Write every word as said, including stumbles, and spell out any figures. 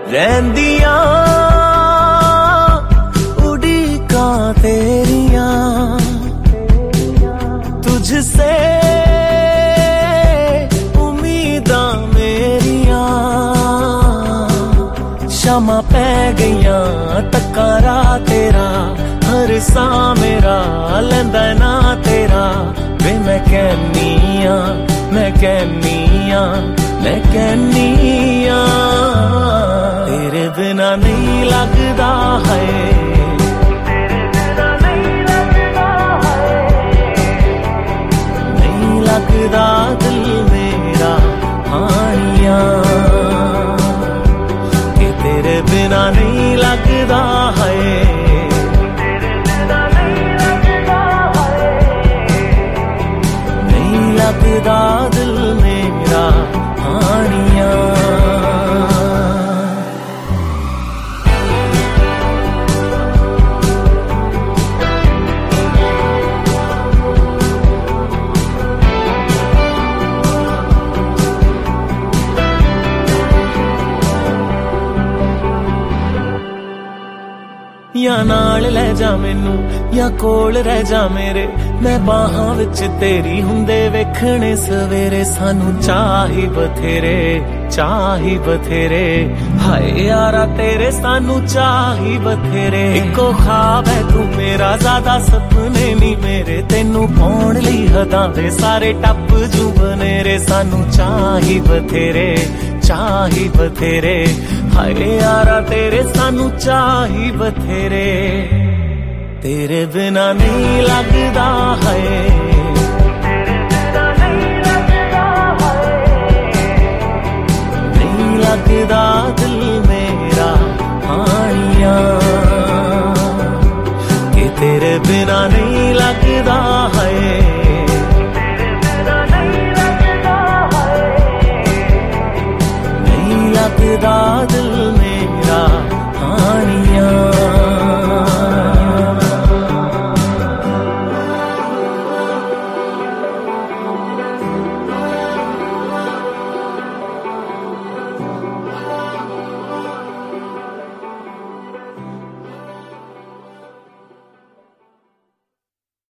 रहंदियां उड़ीकां तेरियां तुझसे उम्मीदां मेरियां शामां पै गईयां टकारा तेरा हर सा मेरा लैंदा ना तेरा वे मैं कहनिया मैं कहनिया मैं कहनिया तेरे बिना नहीं लगदा है नहीं लगदा दिल मेरा हानिया कि तेरे बिना नहीं लगदा है नहीं लगदा दिल मेरा हानिया या नाल लै जा मैनू या कोल रह जा मेरे मैं बाहां विच तेरी हुंदे वेखणे सवेरे सानू चाही बथेरे चाही बथेरे हाय यारा तेरे सानू चाही बथेरे इको ख्वाब है तू मेरा ज्यादा सपने नी मेरे तेनू पाउण लई हदां दे सारे टप जू बनेरे सानू चाही बथेरे चाही बथेरे हाय यारा तेरे सानू चाही बथेरे तेरे बिना नहीं लगदा है